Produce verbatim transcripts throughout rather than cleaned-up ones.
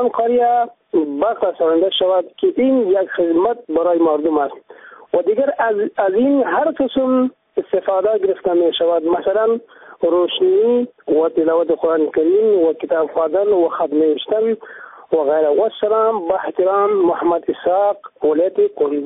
آن قریه برقرارنده شود که این یک خدمت برای مردم است و دیگر از, از این هر قسم استفاده گرفته می شود، مثلا روشنی و تلاوت قرآن کریم و کتاب خواندن و خط نوشتن و غیره. و السلام با احترام محمد اسحاق، ولایت قم.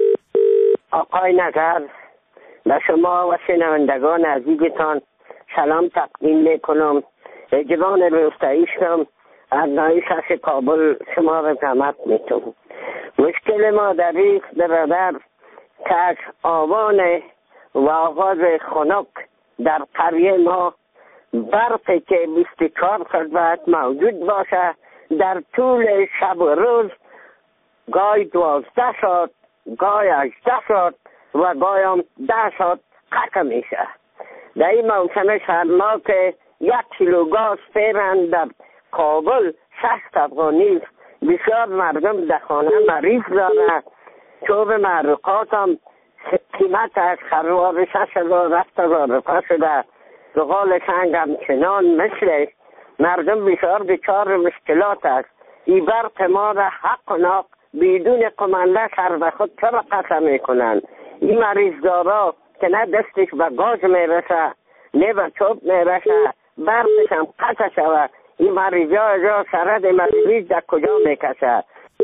آقای نظر به شما و شنوندگان عزیزتان سلام تقدیم میکنم. جوان روستاییشم از نایشش کابل شما را زحمت میتونم. مشکل ما در ریخ برادر که از آوان و آغاز خنک در قریه ما برقی که بیست و چهار ساعت موجود باشه در طول شب و روز گای دوازده ساعت، گای هجده ساعت و گای هم ده ساعت قطع میشه. در این موسم سرماک یک کیلو گاز فعلا در کابل شصت افغانی است. بسیار مردم در خانه مریض داره. چوب محروقات هم قیمت از خروار شش هزار هفت هزار روپا شده. بقال سنگ همچنان مثل مردم بسیار دچار مشکلات است. این برق ما را حق و ناق بدون قمنده سر به خود چرا قطع میکنن؟ این مریضدارا که نه دستش به گاز میرسه نه به چوب میرسه برقش هم قطع شود، این مریضا جا سرد مریض در کجا میکشه؟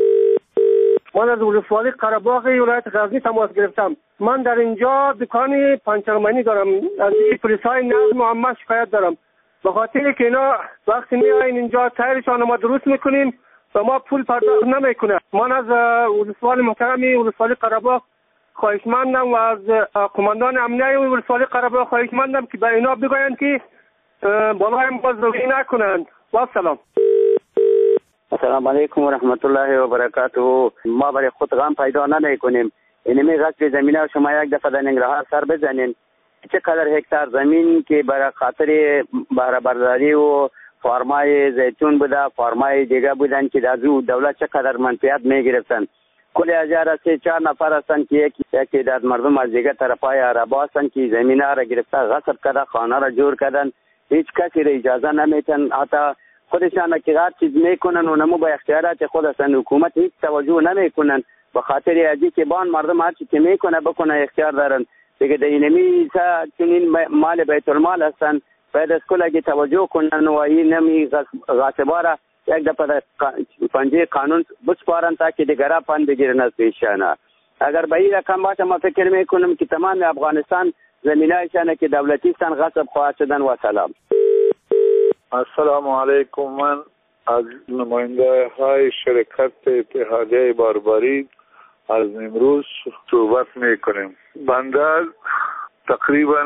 من از ولسوالی قره‌باغ ولایت غزنی تماس گرفتم. من در اینجا دکان پنچرمانی دارم. از این پلیسای نظم و عامه شکایت دارم به خاطر که اینا وقتی میاین اینجا تایرشان ما درست میکنیم و ما پول پرداخت نمیکنه. من از ولسوالی محترمی ولسوالی قره‌باغ خواهشمندم و از قماندان امنیه ولسوالی قره‌باغ خواهشمندم که به اینا بگویند که بالای بازرگانی نکنند. و سلام. السلام علیکم و رحمت الله و برکاته. ما برای خود غم پیدا نمی کنیم. اینمی غصب زمینه شما یک دفعه در ننگرهار سر بزنین. چقدر هکتار زمین که برای خاطر بهره برداری و فارمای زیتون بوده، فارمای دیگه بودن که از او دولت چقدر منفعت می گرفتن. کل هزار سه چهار نفر هستند که یکی یکی از مردم از دیگه طرفای عربا هستند که زمینه را گرفته غصب کرده، خانه را جور کردن. هیچ کسی را اجازه نمیتن، حتی خودشان که هر چیز میکنن و نمو با اختیارات خودشان حکومت هیچ توجه نمیکنن. به خاطر ازی که بان مردم هر چی که میکنه بکنه اختیار دارن دیگه. در اینمی چون این مال بیت المال هستن باید از کل اگه توجه کنن و این نمی غاصبا را یک دفعه پنجه قانون بسپارن تا که دیگرها پند بگیرن از پیشانه. اگر به این رقم باشه ما فکر میکنم که تمام افغانستان زمینایشانه که دولتیستان غصب خواهد شدن. و سلام. السلام علیکم. من از نماینده های شرکت اتحادیه باربری از نیمروز صحبت میکنیم. بنده تقریبا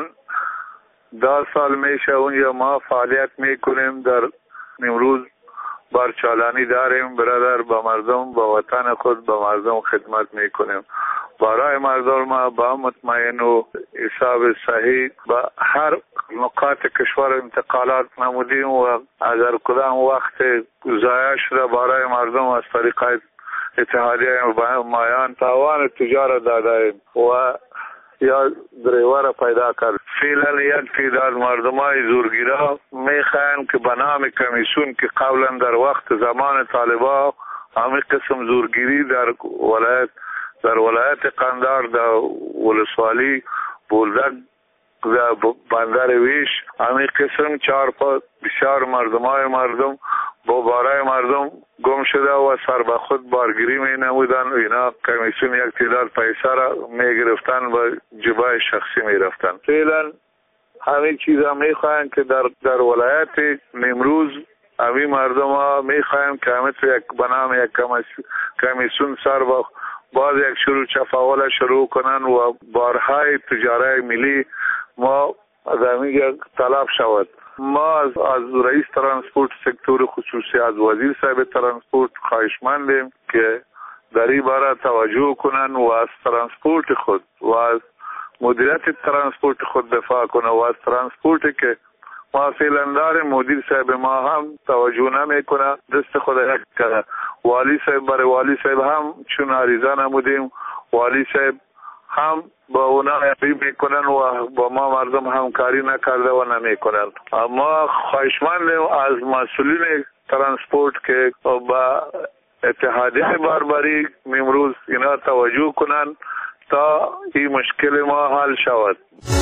ده سال میشه اونجا ما فعالیت میکنیم. در نیمروز بارچالانی داریم برادر. به مردم به وطن خود به مردم خدمت میکنیم. برای مردم ما با مطمئن و حساب صحیح به هر نقاط کشور انتقالات نمودیم و اگر کدام وقت ضایع شده برای مردم از طریق اتحادیه مایان تاوان تجارت دادیم و یا دریور پیدا کرد. فعلا یک تعداد مردمای زورگیرا میخواین که به نام کمیسیون که قبلا در وقت زمان طالبا همین قسم زورگیری در ولایت در ولایت قندار در ولسوالی بولدک در بندر ویش همین قسم چهار پا بسیار مردمای مردم با بارای مردم گم شده و سر به خود بارگیری می نمودن. اینا کمیسیون یک تعداد پیسه را می گرفتن و جبای شخصی می رفتن. فعلا همین چیزا می خواهند که در, در ولایت نیمروز همین مردم ها می خواهند که همین یک بنام یک کمیسیون سر با باز یک شروع چفاول شروع کنن و بارهای تجاره ملی ما از همین طلب شود. ما از, از رئیس ترانسپورت سکتور خصوصی از وزیر صاحب ترانسپورت خواهشمندیم که در این باره توجه کنن و از ترانسپورت خود و از مدیریت ترانسپورت خود دفاع کنن و از ترانسپورتی که ما فعلا داریم مدیر صاحب ما هم توجه نمیکنه. دست خود یک کنه. والی صاحب برای والی صاحب هم چون عریضه نمودیم والی صاحب هم با اونا یقین میکنن و با ما مردم همکاری نکرده و نمیکنن. اما خواهشمندیم از مسئولین ترانسپورت که با اتحادیه باربری امروز اینا توجه کنن تا این مشکل ما حل شود.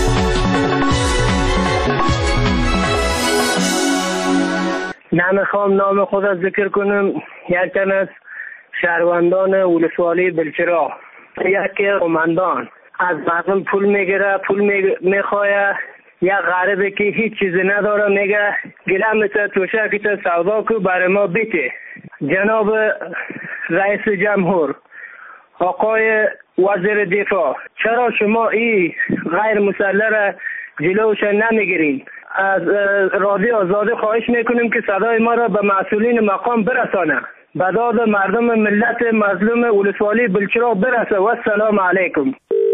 نمیخوام نام خود را ذکر کنم. یک تن از شهروندان ولسوالی بلچراغ، یک قماندان از مردم پول میگیره، پول میخواه. یک غریبه که هیچ چیزی نداره میگه گلمت توشکت سودا کو برای ما بیتی. جناب رئیس جمهور، آقای وزیر دفاع، چرا شما این غیر مسلح را جلوش نمیگیرین؟ از رادیو آزادی خواهش میکنیم که صدای ما را به مسئولین مقام برسانه، به داد مردم ملت مظلوم ولسوالی بلچراغ برسه. و السلام علیکم.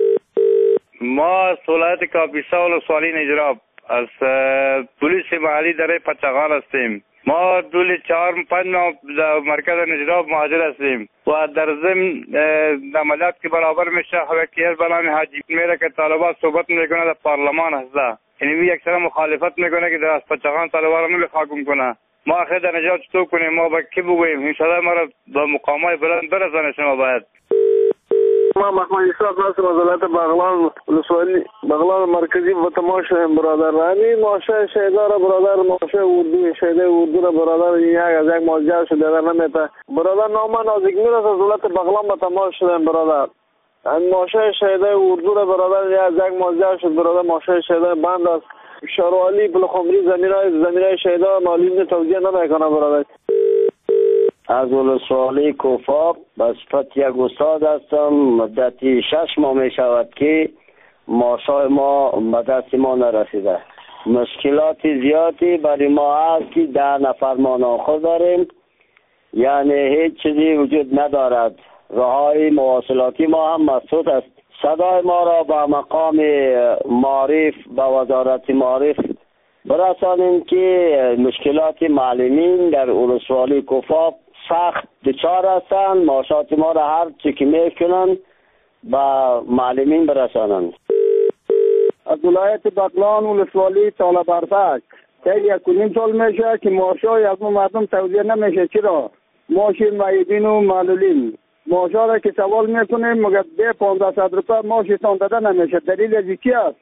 ما ولایت کاپیسا ولسوالی نجراب از پلیس محلی در پچغان هستیم. ما دول چهار پنج ماه در مرکز نجراب مهاجر هستیم و در ضمن عملیات که برابر میشه حرکت بلان حاجی میره که طالبان صحبت میکنه در پارلمان هسته، یعنی یک سر مخالفت میکنه که در پچغان طالبان رو نمیخواکم کنه. ما آخر در نجات چطور کنیم؟ ما با کی بگوییم؟ انشاءالله ما را با مقامای بلند برسانه. شما باید ما محمد اسحاق ناصر از ولایت بغلان ولسوالی بغلان مرکزی و تماشا برادر رانی ماشه شیدا را برادر ماشه اردو شیدا اردو را برادر یک از یک ماجر شده در نمیته برادر نام نازک میرس از ولایت بغلان به تماشا برادر ان ماشه شیدا اردو را برادر یک از یک ماجر شد برادر ماشه شیدا بند است شاروالی بلخمری زمینای زمینای شیدا معلوم توجیه نمیکنه برادر. از ولسوالی کوفاب به صفت یک استاد هستم. مدتی شش ماه می شود که معاشای ما به دست ما نرسیده. مشکلات زیادی برای ما هست که ده نفر ما ناخود داریم، یعنی هیچ چیزی وجود ندارد. راههای مواصلاتی ما هم مسدود است. صدای ما را به مقام معارف به وزارت معارف برسانیم که مشکلات معلمین در ولسوالی کوفاب سخت دچار هستند. معاشات ما را هر چی که میکنند با معلمین برسانند. از ولایت بغلان ولسوالی تالا برفک که یک و نیم سال میشه که معاشای از مردم توزیع نمیشه. چرا؟ معاش معیدین و معلولین معاشا را که سوال میکنیم مگر ده پانزده صد روپه معاشتان داده نمیشه. دلیل از چی است؟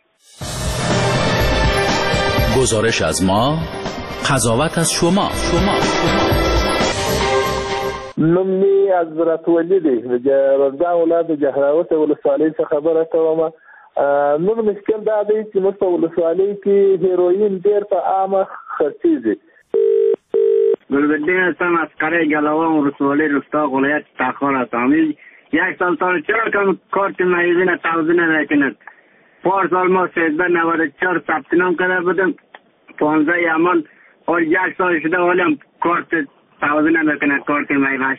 گزارش از ما، قضاوت از شما. شما نمی از براتولی دی رضا اولاد جهراوت ولسوالی څخه خبره کوم. نو مشکل دا دی چې موږ په ولسوالۍ کې هیروین ډېر په عامه خرڅېږي. گلبدین هستم از قره گلوان ولسوالی رستاق ولایت تخار هستم. یک سال تا چرا کم کارت معیدین توزیع نمیکند؟ پار سال ما سیزده نود و چهار ثبت نام کرده بودم، پانزده یمان اور یک سال شده حالم کارت توزیع نمیکند کارت معیدین.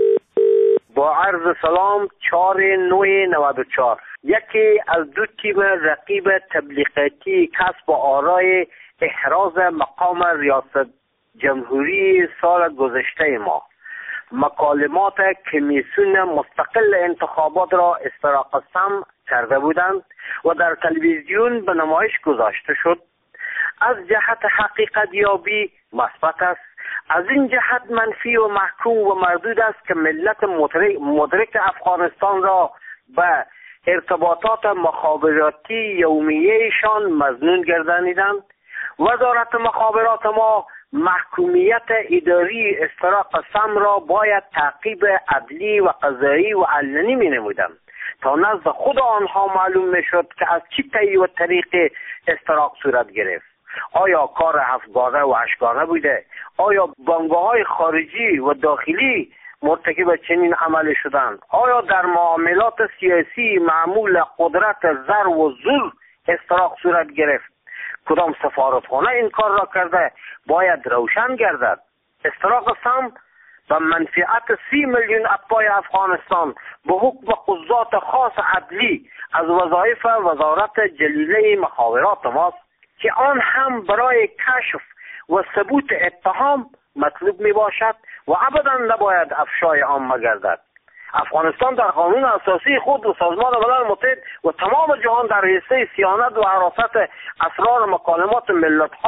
با عرض سلام. چهار نوی نود و چهار یکی از دو تیم رقیب تبلیغاتی کسب آرای احراز مقام ریاست جمهوری سال گذشته ما مکالمات کمیسیون مستقل انتخابات را استراق سم کرده بودند و در تلویزیون به نمایش گذاشته شد. از جهت حقیقت یابی مثبت است، از این جهت منفی و محکوم و مردود است که ملت مدرک افغانستان را به ارتباطات مخابراتی یومیهشان مظنون گردانیدند. وزارت مخابرات ما محکومیت اداری استراق سم را باید تعقیب عدلی و قضایی و علنی می نمودند تا نزد خود آنها معلوم می شد که از چی طی و طریق استراق صورت گرفت. آیا کار هفتگانه و هشتگانه بوده؟ آیا بانگ‌های خارجی و داخلی مرتکب چنین عملی شدند؟ آیا در معاملات سیاسی معمول قدرت زر و زور استراق صورت گرفت؟ کدام سفارتخانه این کار را کرده؟ باید روشن گردد. استراق سم و منفعت سی میلیون اتباع افغانستان به حکم قضات خاص عدلی از وظایف وزارت جلیله مخابرات ماست که آن هم برای کشف و ثبوت اتهام مطلوب می باشد و ابدا نباید افشای عامه گردد. افغانستان در قانون اساسی خود و سازمان ملل متحد و تمام جهان در حصه صیانت و حراست اسرار مکالمات ملت ها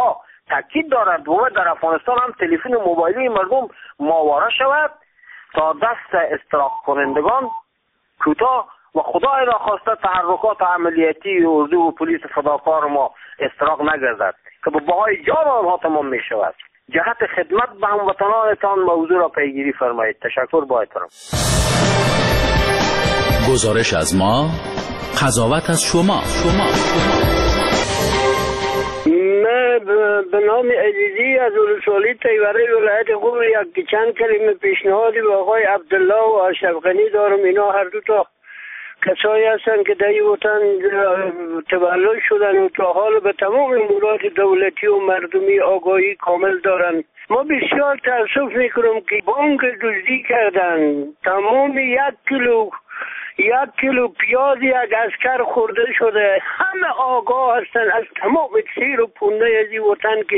تاکید دارد و در افغانستان هم تلفن موبایلی مردم ماواره شود تا دست استراق کنندگان کوتاه و خدای را خواسته تحرکات عملیاتی اردو و پلیس فداکار ما استراق نگردد که به بهای جان آنها تمام می شود. جهت خدمت به هموطنانتان موضوع را پیگیری فرمایید. تشکر با احترام. گزارش از ما، قضاوت از شما. شما. من به نام عزیزی از ولسوالی تیوره ولایت قم یک چند کلمه پیشنهادی به آقای عبدالله و اشرف غنی دارم. اینا هر دو تا کسایی هستن که در این وطن تولد شدن و تا حال به تمام امورات دولتی و مردمی آگاهی کامل دارن. ما بسیار تأسف میکنم که بانک دزدی کردن، تمام یک کیلو یک کیلو پیاز یک اسکر خورده شده. همه آگاه هستن از تمام سیر و پونده از این وطن که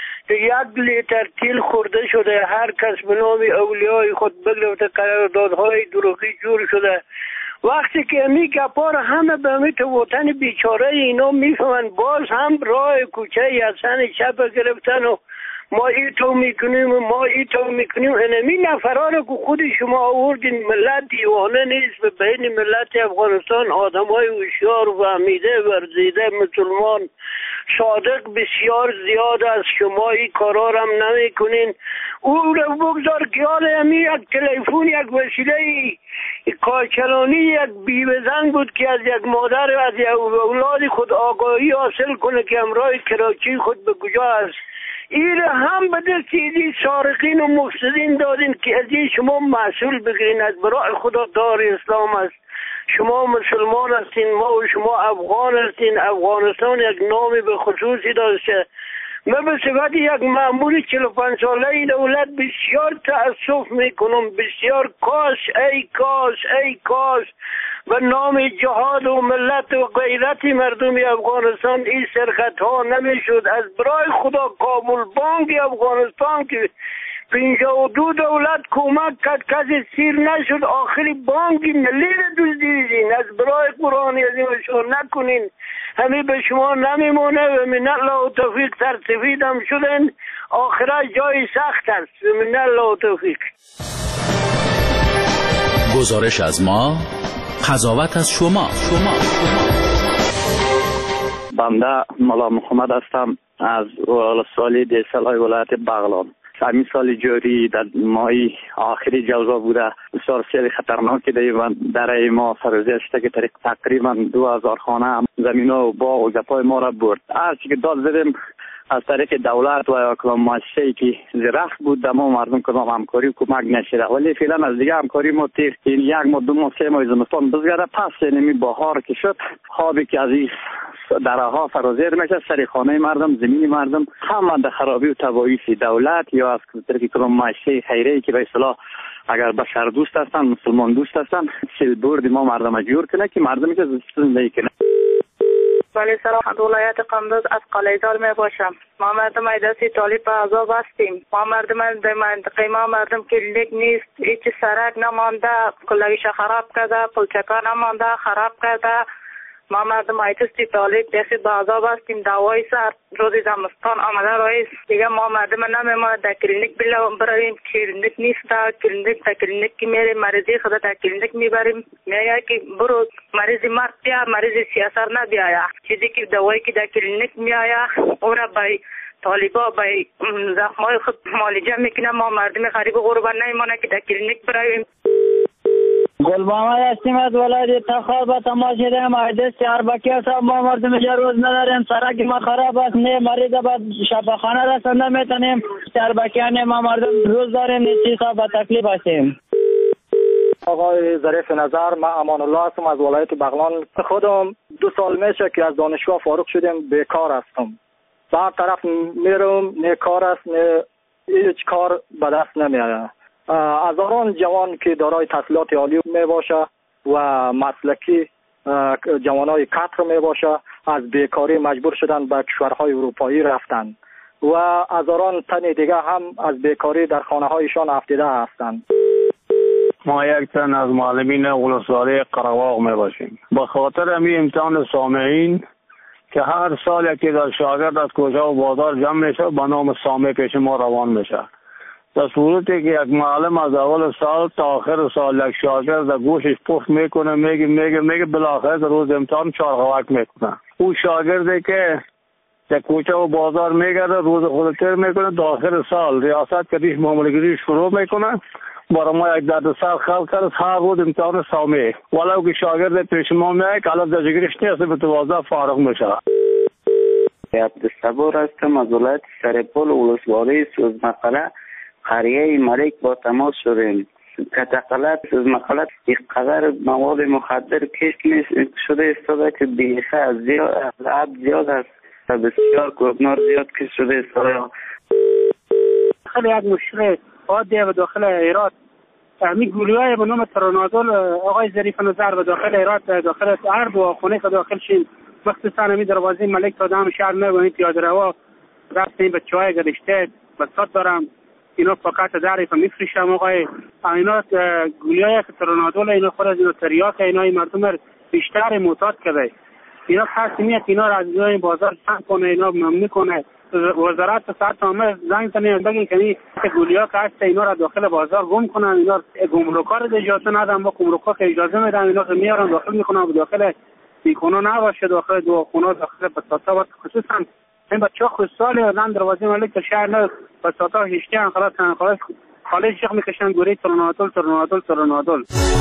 یک لیتر تیل خورده شده. هر کس به نام اولیای خود بگرفته قراردادهای دروغی جور شده. وقتی که امی گپار همه به امی تو وطن بیچاره اینا میفهمن، باز هم راه کوچه یسن چپ گرفتن و ما ای تو میکنیم و ما ای تو میکنیم. انمی نفران که خود شما آوردین، ملت دیوانه نیست. به بین ملت افغانستان آدم های هوشیار و فهمیده ورزیده مسلمان صادق بسیار زیاد از شما این کارا هم نمی کنین. او رو بگذار که حال امی یک تلفون یک وسیله کارچلانی یک بیوه‌زن بود که از یک مادر از یک اولاد خود آگاهی حاصل کنه که امرای کراچی خود به کجا است. این هم به دست ایدی سارقین و مفسدین دادین که از این شما مسئول بگیرین. از برای خدا دار اسلام است. شما مسلمان هستین، ما و شما افغان هستین. افغانستان یک نامی به خصوصی داشته. من به صفت یک مأمور چهل و پنج ساله این دولت بسیار تأسف میکنم. بسیار کاش ای کاش ای کاش به نام جهاد و ملت و غیرت مردم افغانستان این سرخط ها نمیشد. از برای خدا کابل بانک افغانستان که پنجاه و دو دولت کمک کرد کسی سیر نشد، آخری بانک ملی رو دزدیدین. از برای قرآنی از این شما نکنین. همین به شما نمیمونه و من الله و توفیق سرسفید هم شدن. آخرت جای سخت است. من الله و توفیق. گزارش از ما، قضاوت از شما. شما. بنده مولا محمد هستم از ولسوالی دیسلای ولایت بغلان. همین سال جاری در ماه آخری جوزا بوده. بسیار سیل خطرناکی در ما فروزی شده که طریق تقریبا دو هزار خانه زمین و باغ و گپای ما را برد. هرچی که داد زدیم از طریق دولت و یا کلام مؤسسه‌ای که زرخ بود در ما مردم کدام همکاری و کمک نشده. ولی فعلا از دیگه همکاری ما تیر این یک ماه دو ماه سه ماه زمستان بزگرده. پس یعنی بهار که شد خوابی که از این درها فرازیر میشه سر خانه مردم، زمین مردم همه در خرابی و تباهی دولت یا از طریق کلام مؤسسه خیریه که به اصطلاح اگر بشر دوست هستن مسلمان دوست هستن سیل برد ما مردم جور کنه که مردمی که زندگی کنه. ولی سلام ولایت قندوز از قلیدار می باشم. ما مردم ایداسی طالب به عذاب هستیم. ما مردم در منطقه ما مردم کلینیک نیست، هیچ سرک نمانده، کلگیش خراب کرده، پلچکا نمانده خراب کرده. ما مردم ایداسی طالب دستی به عذاب هستیم. دوای سر روز زمستان آمده رئیس دیگه ما مردم نمیمونه در کلینیک برویم. کلینیک نیست، در کلینیک در کلینیک که میریم مریضی خدا در کلینیک میبریم میگه که برو مریض مرد بیا، مریض سیاسر نبیایا. چیزی که دوایی که در کلینیک میآیا اون را به طالبا به زخمای خود معالجه میکنه. ما مردم غریب غربا نمیمونه که در کلینیک برویم. گلبانای هستیم از ولایت تخار با تماس شدیم. ایدست اربکی هستم. ما مردم اینجا روز نداریم. سرک ما خراب است. نه مریض با شفاخانه رسنده میتونیم. اربکیان ما مردم روز داریم. نیستی صاحب با تکلیف هستیم. آقای ظریف نظر، من امان الله هستم از ولایت بغلان. خودم دو سال میشه که از دانشگاه فارغ شدیم، بیکار هستم. به هر طرف میرم نه کار است نه هیچ کار به دست نمیاد. از آن جوان که دارای تحصیلات عالی می باشه و مسلکی جوانای کتر می باشه از بیکاری مجبور شدن به کشورهای اروپایی رفتن و از آن تن دیگه هم از بیکاری در خانه هایشان افتیده هستند. ما یک تن از معلمین ولسوالی قره‌باغ می باشیم. به خاطر امی امتحان سامعین که هر سال یکی از شاگرد از کوچه و بازار جمع میشه به نام سامه پیش ما روان میشه. در صورتی که یک معلم از اول سال تا آخر سال یک شاگرد در گوشش پخت میکنه میگه میگه میگه بالاخره روز امتحان چارخوک میکنه. او شاگردی که در کوچه و بازار میگرده روز خود تیر میکنه تا آخر سال ریاست کدیش معامله‌گیری شروع میکنه. برای ما یک درد سر خلق کرد هر روز امتحان سامه ولو که شاگرد پیش ما میگه که الان درجه‌گیریش نیست به توازه فارغ میشه. عبدالصبور هستم از ولایت سرپل ولسوالی سوزمقاله قریه ملک با تماس شدیم. کتقلت سوزمقاله اینقدر مواد مخدر کش شده استاده که بیخه از زیاد عب زیاد است و بسیار کوبنار زیاد کش شده استاده. خیلی یک مشکل عادی و داخل ایران می گولیای به نام ترانادول آقای ظریف نظر و داخل ایران داخل هر دو خونه که داخل شین مخصوصا می دروازه ملک تا دام شهر نه و این پیاده روا رفتیم بچهای گذشته بسات دارم اینا فقط داری و میفروشم آقای اینا گولیای ترانادول اینا خود از اینا تریاک اینا مردم بیشتر معتاد کرده. اینا خاصیت اینا را از این بازار جمع کنه اینا ممنوع کنه. وزارت صحت عامه زنگ زنه بگین که گولیا که هست اینا را داخل بازار گم کنن. اینا گمرکا رو اجازه ندن با گمرکا که اجازه میدن اینا رو میارن داخل میکنن داخل بیکونا نباشه داخل دو خونه داخل بساطا و خصوصا این بچه خصوصالی آدم دروازه ملک شهر نه بساطا هشتی هم خلاص خلاص خالص شیخ میکشن گوری ترانادول ترانادول ترانادول.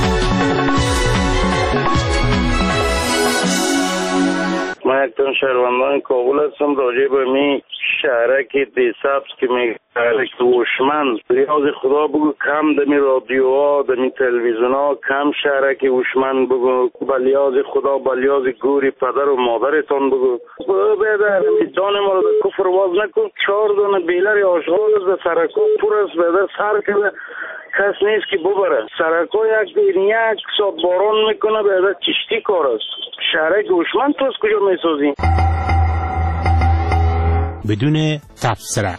من یک تن شهروندان کابل هستم. راجع به می شهرک دیسابس که میگه هوشمند لیاز خدا بگو کم دمی رادیوها دمی تلویزیون ها کم شهرک هوشمند بگو با لیاز خدا با لیاز گوری پدر و مادرتان بگو بیدر جان ما رو در کفر واز نکن. چهار دونه بیلر آشغال است به سرکو پر است بیدر سر کنه کس نیست که ببره. سرکو یک دیر یک ساعت باران میکنه بیدر چشتی کار است. شهرک هوشمند تو از کجا میسازیم؟ بدون تبصره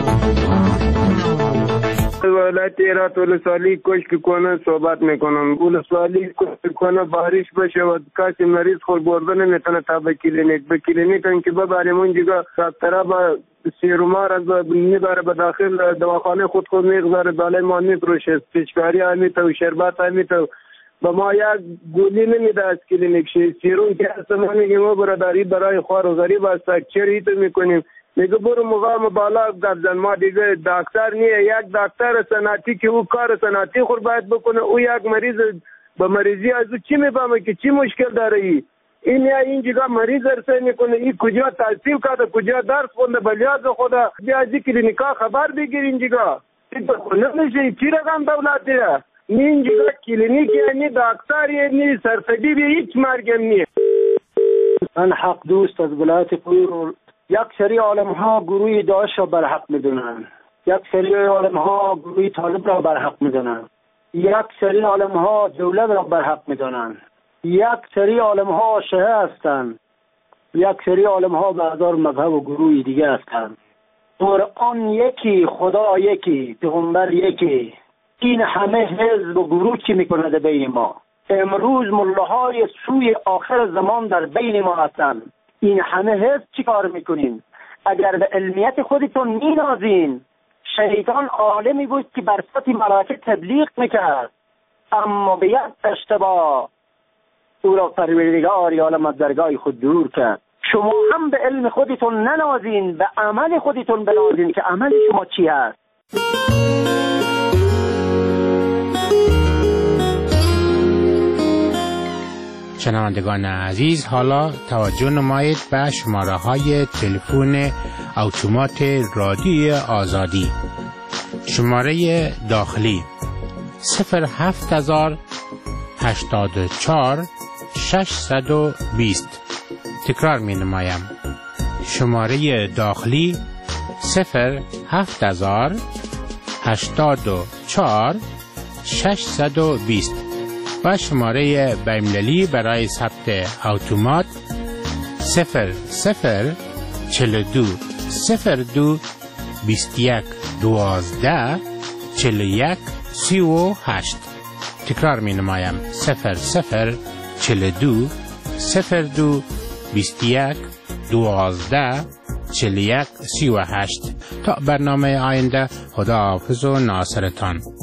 ولایت ایرات ولسوالی کشک کنه صحبت میکنم. ولسوالی کشک کنه بارش بشه و کسی مریض خود برده نمیتونه تا به کلینیک به کلینیک اینکه ببریم اونجا دکترها با سیروما را میبره به داخل دواخانه خود خود میگذاره بالای ما میفروشه پیچکاری همیته و شربت همیته با ما یک گولی نمیده از کلینیک شی سیروم که هست ما میگیم ما برادری برای خوار و غریب است چری تو میکنیم میگه برو مقام بالا گردن ما دیگه دکتر نیه. یک دکتر صنعتی که او کار صنعتی خود باید بکنه او یک مریض با مریضی از او چی میفهمه که چی مشکل داره ای این یا این جگه مریض ارسه میکنه این کجا تحصیل کرده کجا درس خونده بلیاز خدا بیا از کلینیکا خبر بگیر این جگه نمیشه چی رقم دولتیه این جگه کلینیک یعنی دکتر یعنی سرطبیب هیچ مرگم نیه. من حق دوست از ولایت پور یک سری عالم ها گروه داعش را برحق میدونن یک سری عالم ها گروه طالب را برحق میدونن یک سری عالم ها دولت را برحق میدونن یک سری عالم ها شیعه هستند یک سری عالم ها بعضار مذهب و گروه دیگه هستند. قرآن یکی خدا یکی پیغمبر یکی این همه حزب و گروه چی میکنه بین ما. امروز ملاهای سوی آخر زمان در بین ما هستند. این همه حزب چی کار میکنین؟ اگر به علمیت خودتون مینازین شیطان عالمی بود که بر سطح ملائکه تبلیغ میکرد اما به یک اشتباه او را پروردگار عالم از درگاه خود دور کرد. شما هم به علم خودتون ننازین به عمل خودتون بنازین که عمل شما چی هست. شنوندگان عزیز حالا توجه نمایید به شماره های تلفن اتومات رادیوی آزادی. شماره داخلی صفر هفت هزار هشتاد و چهار ششصد و بیست. تکرار می نمایم. شماره داخلی صفر هفت هزار هشتاد و چهار ششصد و بیست و شماره بین‌المللی برای ثبت اتومات صفر صفر چهل و دو صفر دو بیست و یک دوازده چهل و یک سی و هشت. تکرار می نمایم صفر صفر چهل و دو صفر دو بیست و یک دوازده چهل و یک سی و هشت. تا برنامه آینده، خدا حافظ و ناصرتان.